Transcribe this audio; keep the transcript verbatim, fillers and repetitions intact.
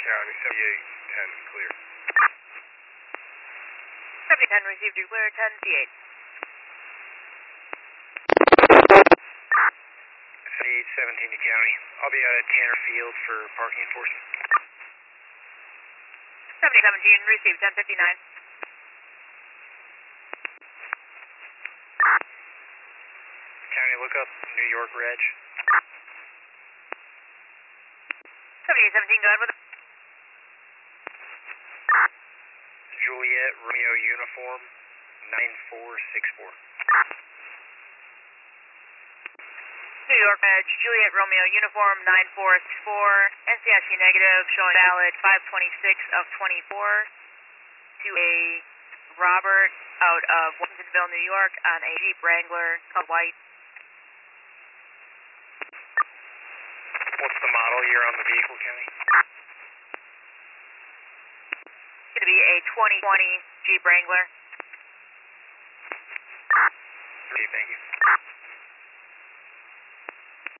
County, seventy-eight ten, clear. seventy ten, received you clear, ten C eight. seventy-eight seventeen to County. I'll be out at Tanner Field for parking enforcement. seventy seventeen, received, ten fifty-nine. County, look up New York Reg. seventy-eight seventeen, go ahead with it. Juliet Romeo Uniform, nine four six four. New York Edge, Juliet Romeo Uniform, nine four six four. N C S U negative, showing valid five twenty-six of twenty-four to a Robert out of Washingtonville, New York on a Jeep Wrangler called white. What's the model year on the vehicle, County? It's going to be a twenty twenty Jeep Wrangler. Okay, thank you.